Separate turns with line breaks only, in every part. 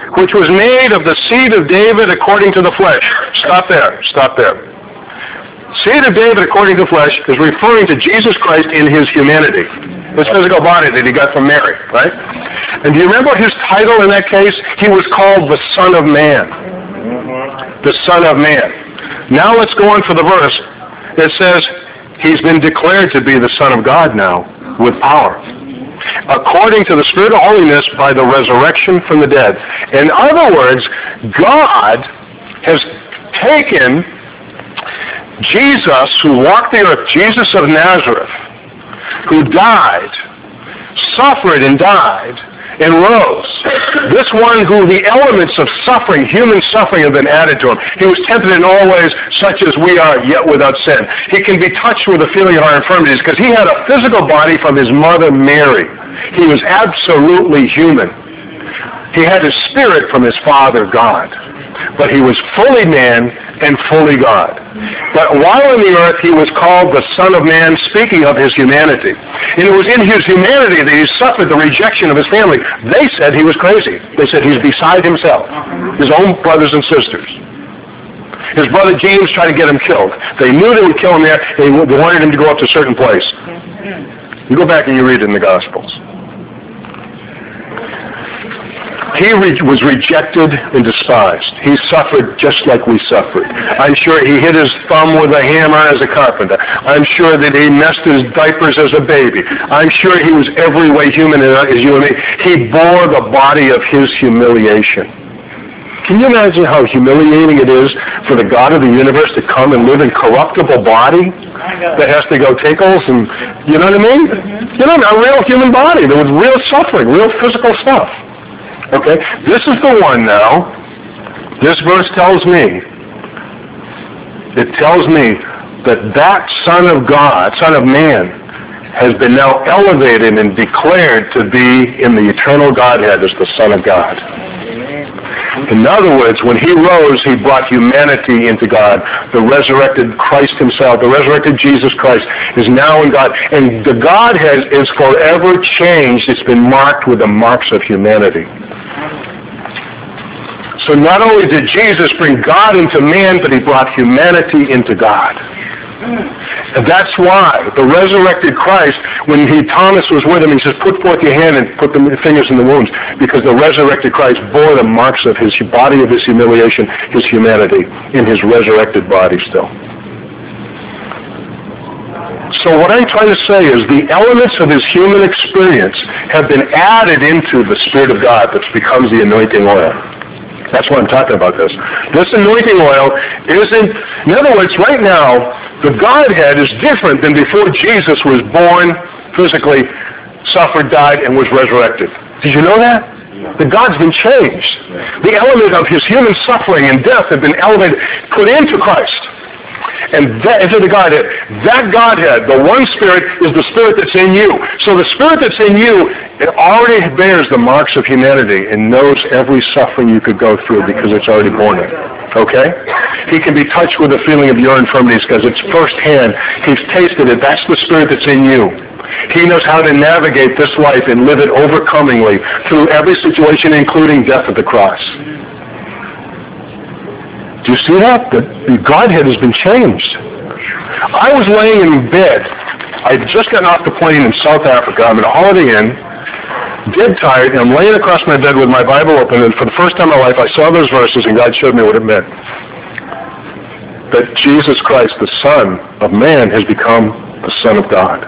which was made of the seed of David according to the flesh. Stop there. Seed of David according to the flesh is referring to Jesus Christ in his humanity, his physical body that he got from Mary, right? And do you remember his title in that case? He was called the Son of Man. The Son of Man. Now let's go on for the verse. It says he's been declared to be the Son of God now with power, according to the Spirit of holiness by the resurrection from the dead. In other words, God has taken Jesus, who walked the earth, Jesus of Nazareth, who died, suffered and died, and rose. This one who the elements of suffering, human suffering, have been added to him. He was tempted in all ways such as we are, yet without sin. He can be touched with the feeling of our infirmities because he had a physical body from his mother Mary. He was absolutely human. He had his spirit from his Father God. But he was fully man and fully God. But while on the earth, he was called the Son of Man, speaking of his humanity. And it was in his humanity that he suffered the rejection of his family. They said he was crazy. They said he's beside himself, his own brothers and sisters. His brother James tried to get him killed. They knew they would kill him there. They wanted him to go up to a certain place. You go back and you read it in the Gospels. He was rejected and despised. He suffered just like we suffered. I'm sure he hit his thumb with a hammer as a carpenter. I'm sure that he messed his diapers as a baby. I'm sure he was every way human as you and me. He bore the body of his humiliation. Can you imagine how humiliating it is for the God of the universe to come and live in corruptible body that has to go tickles and, you know what I mean? You know, a real human body that was real suffering, real physical stuff. Okay, this is the one now. This verse tells me that Son of God, Son of Man, has been now elevated and declared to be in the eternal Godhead as the Son of God. In other words, when he rose, he brought humanity into God. The resurrected Christ himself, the resurrected Jesus Christ, is now in God. And the Godhead is forever changed. It's been marked with the marks of humanity. So not only did Jesus bring God into man, but he brought humanity into God. And that's why the resurrected Christ, when Thomas was with him, he says, put forth your hand and put the fingers in the wounds, because the resurrected Christ bore the marks of his body of his humiliation, his humanity, in his resurrected body still. So what I'm trying to say is the elements of his human experience have been added into the Spirit of God that becomes the anointing oil. That's why I'm talking about this. This anointing oil isn't, in other words, right now, the Godhead is different than before Jesus was born, physically, suffered, died, and was resurrected. Did you know that? The God's been changed. The element of his human suffering and death have been elevated, put into Christ. And that, into the Godhead. That Godhead, the one Spirit, is the Spirit that's in you. So the Spirit that's in you, it already bears the marks of humanity and knows every suffering you could go through because it's already born it. Okay? He can be touched with the feeling of your infirmities because it's firsthand. He's tasted it. That's the Spirit that's in you. He knows how to navigate this life and live it overcomingly through every situation, including death at the cross. Do you see that? The Godhead has been changed. I was laying in bed. I'd just gotten off the plane in South Africa. I'm at a Holiday Inn, dead tired, and I'm laying across my bed with my Bible open, and for the first time in my life, I saw those verses, and God showed me what it meant. That Jesus Christ, the Son of Man, has become the Son of God.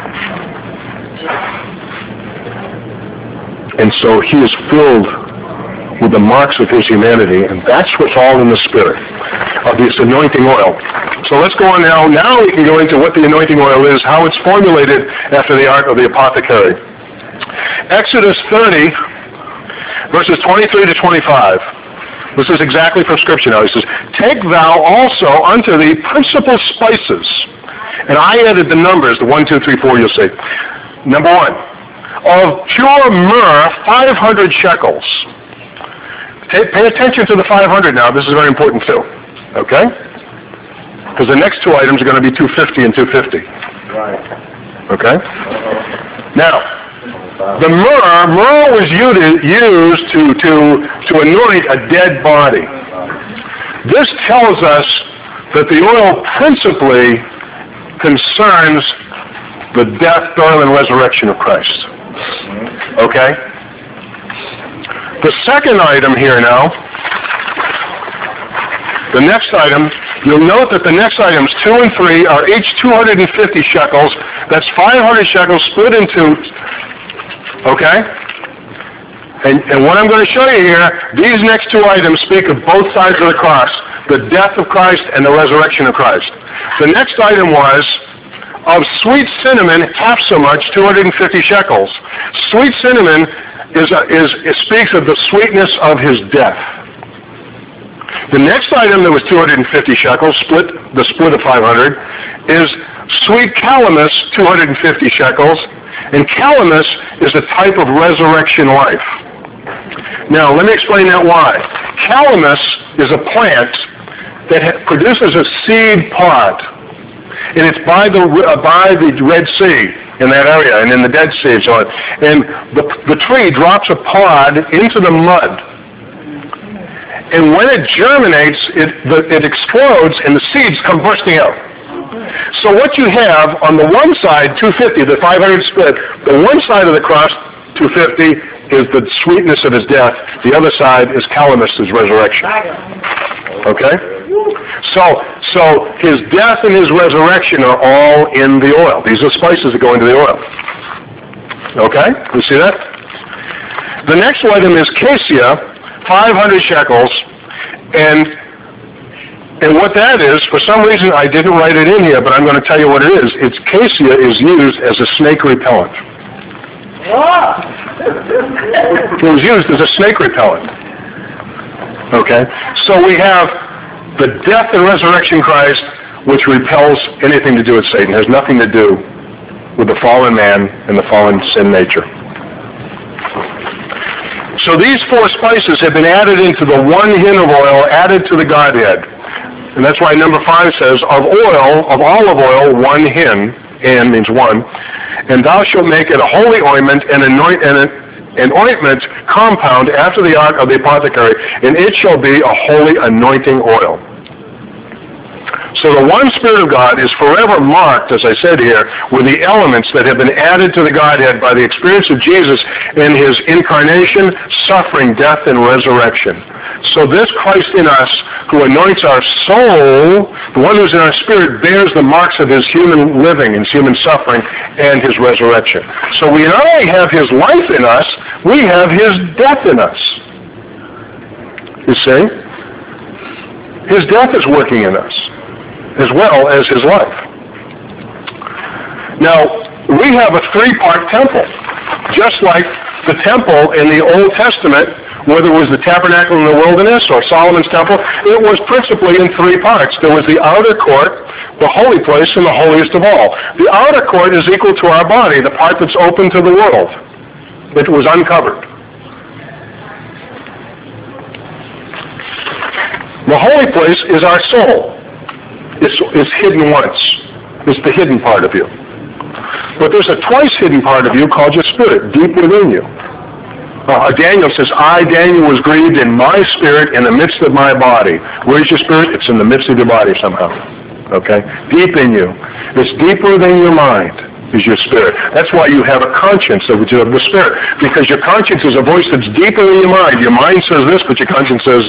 And so he is filled with the marks of his humanity, and that's what's all in the Spirit of this anointing oil. So let's go on now. Now we can go into what the anointing oil is, how it's formulated after the art of the apothecary. Exodus 30, verses 23 to 25. This is exactly from Scripture now. He says, take thou also unto thee principal spices. And I added the numbers, the 1, 2, 3, 4, you'll see. Number 1, of pure myrrh, 500 shekels. Pay attention to the 500 now. This is very important too. Okay? Because the next two items are going to be 250 and 250.
Right.
Okay? Now, The myrrh was used to anoint a dead body. This tells us that the oil principally concerns the death, burial, and resurrection of Christ. Okay? The second item here now, the next item, you'll note that the next items 2 and 3 are each 250 shekels. That's 500 shekels split into, okay? And what I'm going to show you here, these next two items speak of both sides of the cross, the death of Christ and the resurrection of Christ. The next item was of sweet cinnamon, half so much, 250 shekels. Sweet cinnamon it speaks of the sweetness of his death. The next item that was 250 shekels, the split of 500, is sweet calamus, 250 shekels. And calamus is a type of resurrection life. Now, let me explain that why. Calamus is a plant that produces a seed pod, and it's by the Red Sea in that area, and in the Dead Sea and so on. And the tree drops a pod into the mud, and when it germinates, it explodes, and the seeds come bursting out. So what you have on the one side, 250, the 500 split, the one side of the cross, 250, is the sweetness of his death. The other side is Calamus' resurrection. Okay? So his death and his resurrection are all in the oil. These are spices that go into the oil. Okay? You see that? The next item is cassia, 500 shekels, and what that is, for some reason I didn't write it in here, but I'm going to tell you what it is. It's cassia is used as a snake repellent. It was used as a snake repellent. Okay? So we have the death and resurrection Christ, which repels anything to do with Satan. It has nothing to do with the fallen man and the fallen sin nature. So these four spices have been added into the one hin of oil, added to the Godhead. And that's why number 5 says, of olive oil, one hin, and means one, and thou shalt make it a holy ointment and an ointment compound after the art of the apothecary, and it shall be a holy anointing oil. So the one Spirit of God is forever marked, as I said here, with the elements that have been added to the Godhead by the experience of Jesus in his incarnation, suffering, death, and resurrection. So this Christ in us, who anoints our soul, the one who's in our spirit, bears the marks of his human living and human suffering and his resurrection. So we not only have his life in us, we have his death in us. You see? His death is working in us, as well as his life. Now, we have a 3-part temple, just like the temple in the Old Testament, whether it was the tabernacle in the wilderness or Solomon's temple, it was principally in 3 parts. There was the outer court, the holy place, and the holiest of all. The outer court is equal to our body, the part that's open to the world. It was uncovered. The holy place is our soul. It's hidden once. It's the hidden part of you. But there's a twice hidden part of you called your spirit, deep within you. Daniel says, I, Daniel, was grieved in my spirit in the midst of my body. Where's your spirit? It's in the midst of your body somehow. Okay? Deep in you. It's deeper than your mind is your spirit. That's why you have a conscience of the spirit. Because your conscience is a voice that's deeper than your mind. Your mind says this, but your conscience says,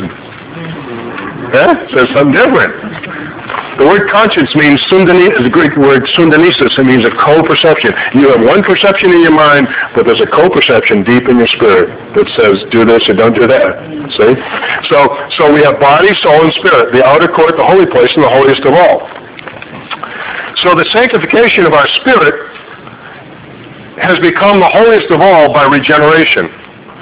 says something different. The word conscience means is the Greek word sundanesis. It means a co-perception. You have one perception in your mind, but there's a co-perception deep in your spirit that says, do this or don't do that. See? So we have body, soul, and spirit, the outer court, the holy place, and the holiest of all. So the sanctification of our spirit has become the holiest of all by regeneration.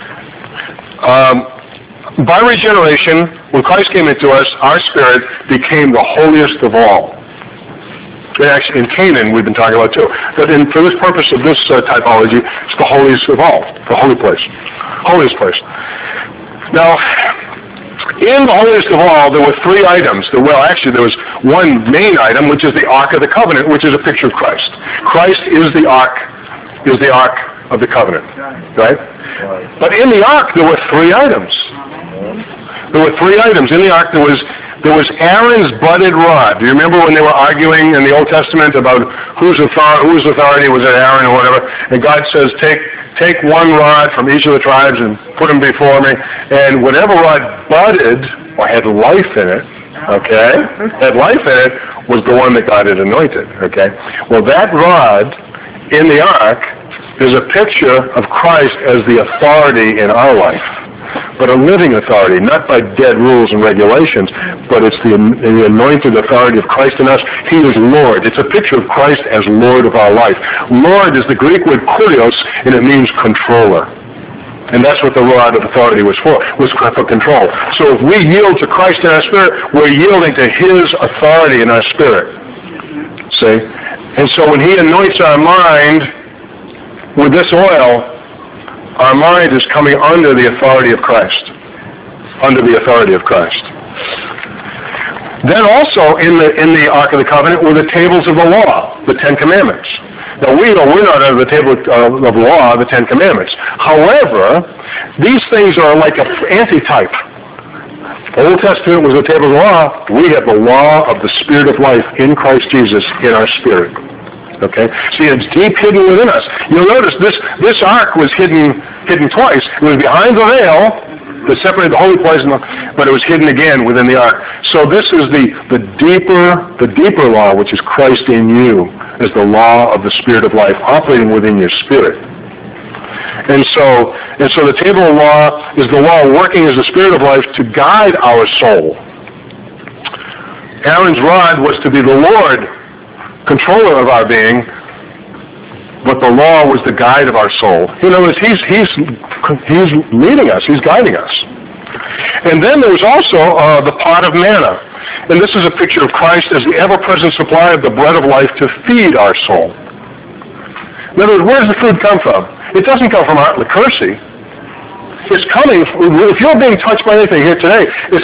By regeneration, when Christ came into us, our spirit became the holiest of all. Actually, in Canaan, we've been talking about too. But for this purpose of this typology, it's the holiest of all, the holy place, holiest place. Now, in the holiest of all, there were 3 items. There was one main item, which is the Ark of the Covenant, which is a picture of Christ. Christ is the Ark of the covenant, right? But in the ark, there were 3 items. There were 3 items. In the ark, there was Aaron's budded rod. Do you remember when they were arguing in the Old Testament about whose authority was it, Aaron or whatever? And God says, take one rod from each of the tribes and put them before me. And whatever rod budded or had life in it, had life in it, was the one that God had anointed, Well, that rod in the ark is a picture of Christ as the authority in our life, but a living authority, not by dead rules and regulations, but it's the anointed authority of Christ in us. He is Lord. It's a picture of Christ as Lord of our life. Lord is the Greek word kurios, and it means controller. And that's what the rod of authority was for control. So if we yield to Christ in our spirit, we're yielding to His authority in our spirit. See? And so when He anoints our mind with this oil, our mind is coming under the authority of Christ. Under the authority of Christ. Then also in the Ark of the Covenant were the tables of the law, the 10 Commandments. Now we're not under the table of law, the 10 Commandments. However, these things are like an antitype. Old Testament was the table of the law. We have the law of the Spirit of life in Christ Jesus in our spirit. See, it's deep hidden within us. You'll notice this ark was hidden twice. It was behind the veil that separated the holy place, but it was hidden again within the ark. So this is the deeper law, which is Christ in you, is the law of the Spirit of life operating within your spirit. And so the table of law is the law working as the Spirit of life to guide our soul. Aaron's rod was to be the Lord, controller of our being, but the law was the guide of our soul. In other words, he's leading us, he's guiding us. And then there was also the pot of manna. And this is a picture of Christ as the ever-present supply of the bread of life to feed our soul. In other words, where does the food come from? It doesn't come from Art LaCursi. It's coming, if you're being touched by anything here today, it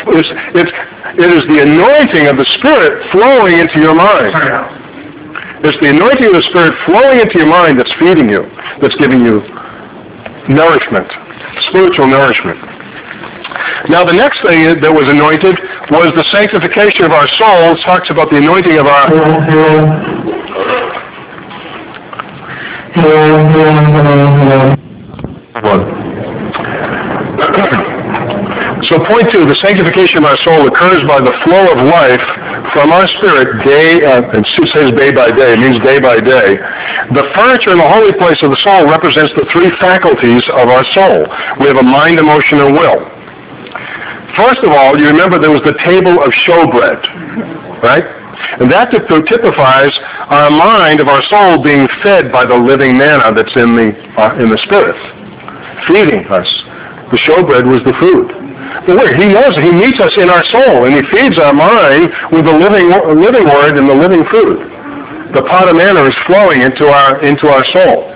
is the anointing of the Spirit flowing into your mind. It's the anointing of the Spirit flowing into your mind that's feeding you, that's giving you nourishment, spiritual nourishment. Now the next thing that was anointed was the sanctification of our soul. It talks about the anointing of our... So point 2, the sanctification of our soul occurs by the flow of life from our spirit and Sue says day by day, it means day by day. The furniture in the holy place of the soul represents the 3 faculties of our soul. We have a mind, emotion, and will. First of all, you remember there was the table of showbread, right? And that typifies our mind of our soul being fed by the living manna that's in the spirit, feeding us. The showbread was the food. But He knows He meets us in our soul, and He feeds our mind with the living word and the living food. The pot of manna is flowing into our soul.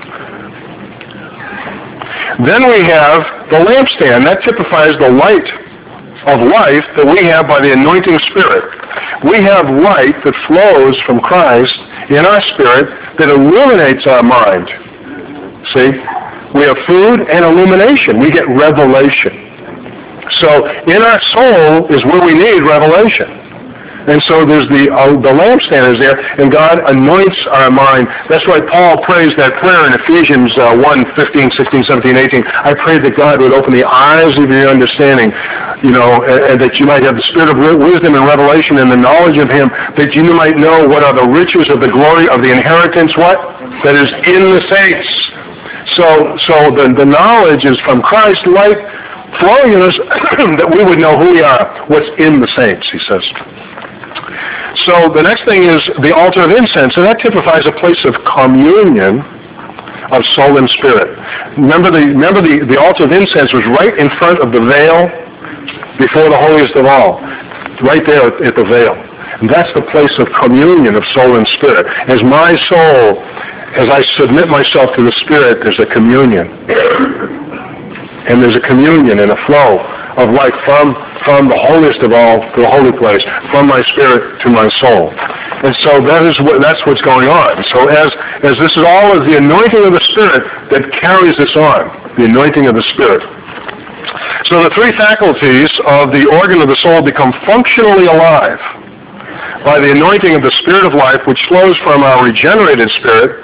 Then we have the lampstand. That typifies the light of life that we have by the anointing Spirit. We have light that flows from Christ in our spirit that illuminates our mind. See? We have food and illumination. We get revelation. So in our soul is where we need revelation. And so there's the lampstand is there, and God anoints our mind. That's why Paul prays that prayer in Ephesians 1, 15, 16, 17, 18. I pray that God would open the eyes of your understanding, and that you might have the spirit of wisdom and revelation and the knowledge of Him, that you might know what are the riches of the glory of the inheritance, that is in the saints. So the knowledge is from Christ, light flowing in us, that we would know who we are, what's in the saints, he says. So the next thing is the altar of incense, and that typifies a place of communion of soul and spirit. Remember the altar of incense was right in front of the veil before the holiest of all, right there at the veil. And that's the place of communion of soul and spirit. As my soul, as I submit myself to the Spirit, there's a communion. And there's a communion and a flow of life from the holiest of all to the holy place, from my spirit to my soul. And so that's what's going on. So as this is all of the anointing of the Spirit that carries this on, the anointing of the Spirit. So the three faculties of the organ of the soul become functionally alive by the anointing of the Spirit of life, which flows from our regenerated spirit,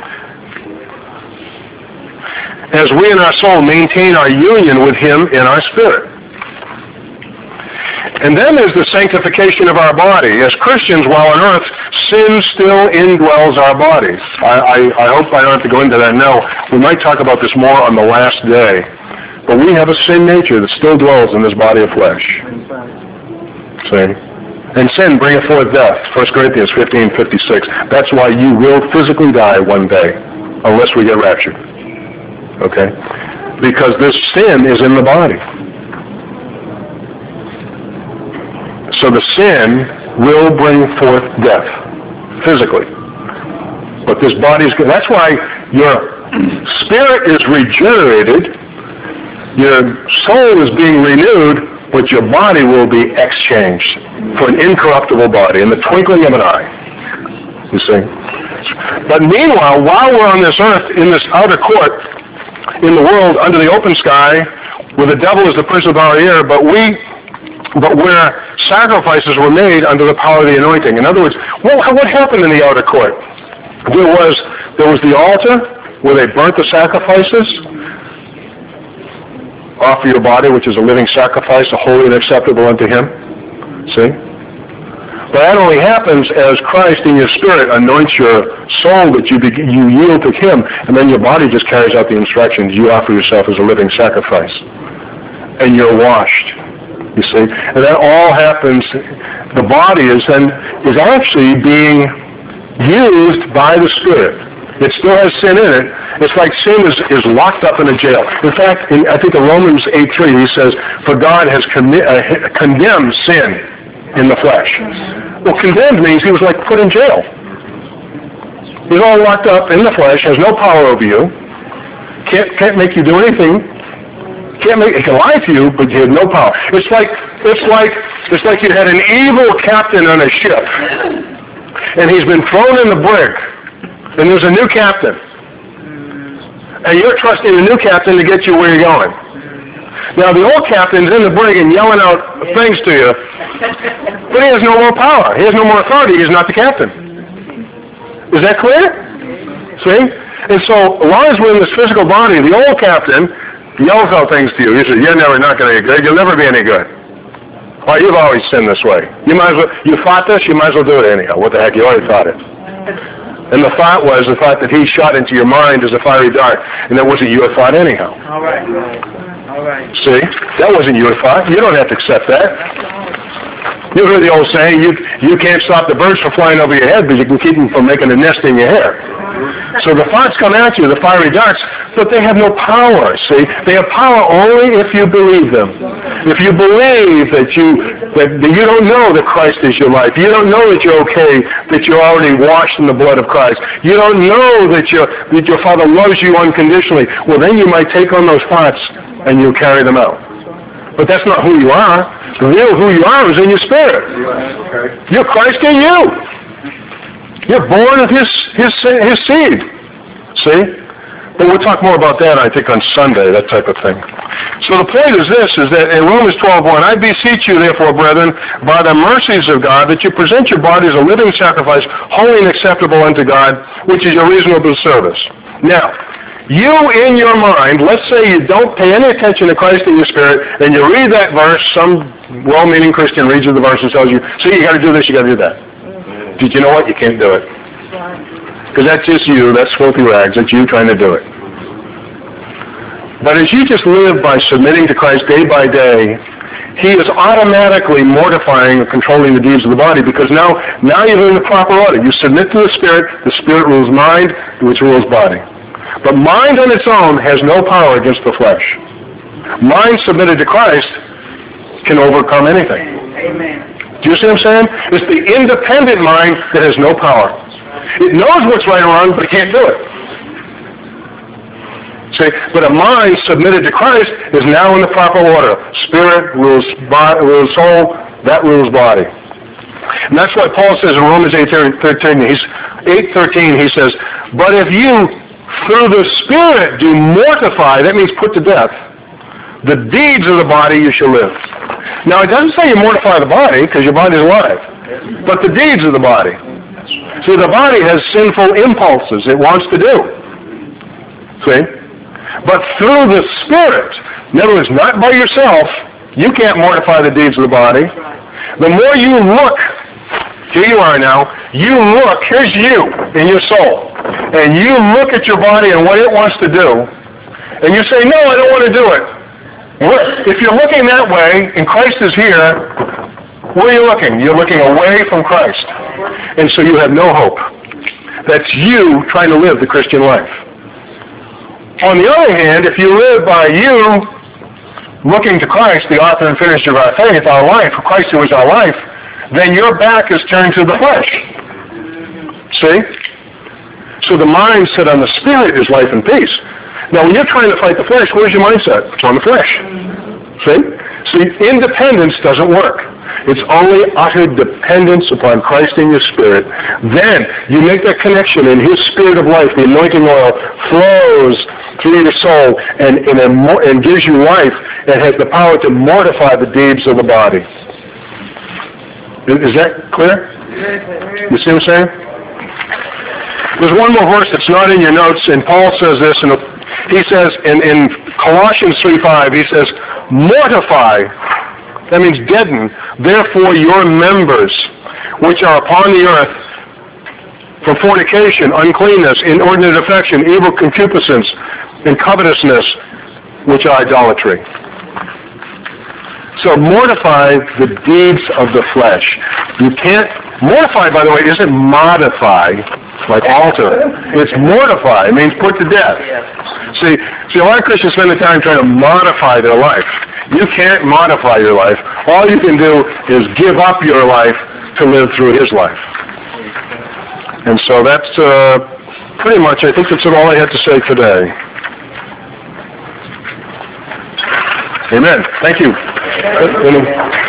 as we in our soul maintain our union with Him in our spirit. And then there's the sanctification of our body. As Christians, while on earth, sin still indwells our bodies. I hope I don't have to go into that now. We might talk about this more on the last day. But we have a sin nature that still dwells in this body of flesh. See? And sin bringeth forth death. 1 Corinthians 15:56. That's why you will physically die one day, unless we get raptured. Okay? Because this sin is in the body. So the sin will bring forth death, physically. But this body is good. That's why your spirit is regenerated, your soul is being renewed, but your body will be exchanged for an incorruptible body in the twinkling of an eye. You see? But meanwhile, while we're on this earth, in this outer court, in the world, under the open sky, where the devil is the prince of the power of the air, but where sacrifices were made under the power of the anointing. In other words, what happened in the outer court? There was the altar where they burnt the sacrifices. Offer your body, which is a living sacrifice, a holy and acceptable unto Him. See? But that only happens as Christ in your spirit anoints your soul, that you yield to Him, and then your body just carries out the instructions. You offer yourself as a living sacrifice. And you're washed. You see? And that all happens, the body is actually being used by the Spirit. It still has sin in it. It's like sin is locked up in a jail. In fact, I think in Romans 8:3, he says, for God has condemned sin in the flesh. Well, condemned means he was like put in jail. He's all locked up in the flesh, has no power over you, can't make you do anything. He can lie to you, but you have no power. It's like you had an evil captain on a ship, and he's been thrown in the brig, and there's a new captain, and you're trusting the new captain to get you where you're going. Now the old captain's in the brig and yelling out things to you, but he has no more power. He has no more authority. He's not the captain. Is that clear? See? And so, as long as we're in this physical body, the old captain yells out things to you. He says, you're never not going to get good. You'll never be any good. Well, you've always sinned this way. You fought this, you might as well do it anyhow. What the heck, you already thought it. And the thought that he shot into your mind as a fiery dart, and that wasn't your thought anyhow.
All right.
See? That wasn't your thought. You don't have to accept that. You heard the old saying, you can't stop the birds from flying over your head, but you can keep them from making a nest in your hair. So the thoughts come at you, the fiery darts, but they have no power, see? They have power only if you believe them. If you believe that you don't know that Christ is your life. You don't know that you're okay, that you're already washed in the blood of Christ. You don't know that your Father loves you unconditionally. Well, then you might take on those thoughts and you'll carry them out. But that's not who you are. The real who you are is in your spirit. You're Christ in you. You're born of His seed. See? But we'll talk more about that, I think, on Sunday, that type of thing. So the point is this, is that in Romans 12:1, I beseech you, therefore, brethren, by the mercies of God, that you present your bodies a living sacrifice, holy and acceptable unto God, which is your reasonable service. Now, you in your mind, let's say you don't pay any attention to Christ in your spirit, and you read that verse, some well-meaning Christian reads the verse and tells you, see, you got to do this, you got to do that. Did you know what? You can't do it. Because that's just you, that's filthy rags, that's you trying to do it. But as you just live by submitting to Christ day by day, He is automatically mortifying and controlling the deeds of the body, because now you're in the proper order. You submit to the Spirit rules mind, which rules body. But mind on its own has no power against the flesh. Mind submitted to Christ can overcome anything.
Amen.
Do you see what I'm saying? It's the independent mind that has no power. It knows what's right or wrong, but it can't do it. See, but a mind submitted to Christ is now in the proper order. Spirit rules soul, that rules body. And that's why Paul says in Romans 8:13, he says, but if you, through the Spirit, do mortify, that means put to death, the deeds of the body, you shall live. Now, it doesn't say you mortify the body, because your body is alive, but the deeds of the body. See, the body has sinful impulses it wants to do. See? But through the Spirit, in other words, not by yourself, you can't mortify the deeds of the body. The more you look, here you are now, you look, here's you in your soul, and you look at your body and what it wants to do, and you say, no, I don't want to do it. If you're looking that way, and Christ is here, where are you looking? You're looking away from Christ. And so you have no hope. That's you trying to live the Christian life. On the other hand, if you live by you looking to Christ, the author and finisher of our faith, our life, Christ who is our life, then your back is turned to the flesh. See? So the mind set on the Spirit is life and peace. Now, when you're trying to fight the flesh, where's your mindset? It's on the flesh. See, independence doesn't work. It's only utter dependence upon Christ in your spirit. Then you make that connection, and His Spirit of life, the anointing oil, flows through your soul and gives you life and has the power to mortify the deeds of the body. Is that clear? You see what I'm saying? There's one more verse that's not in your notes, and Paul says this, and he says in Colossians 3:5, he says, mortify, that means deaden, therefore your members, which are upon the earth, from fornication, uncleanness, inordinate affection, evil concupiscence, and covetousness, which are idolatry. So mortify the deeds of the flesh. You can't, mortify, by the way, isn't modify, like alter. It's mortify. It means put to death. See, a lot of Christians spend the time trying to modify their life. You can't modify your life. All you can do is give up your life to live through His life. And so that's pretty much, I think that's all I had to say today. Amen. Thank you.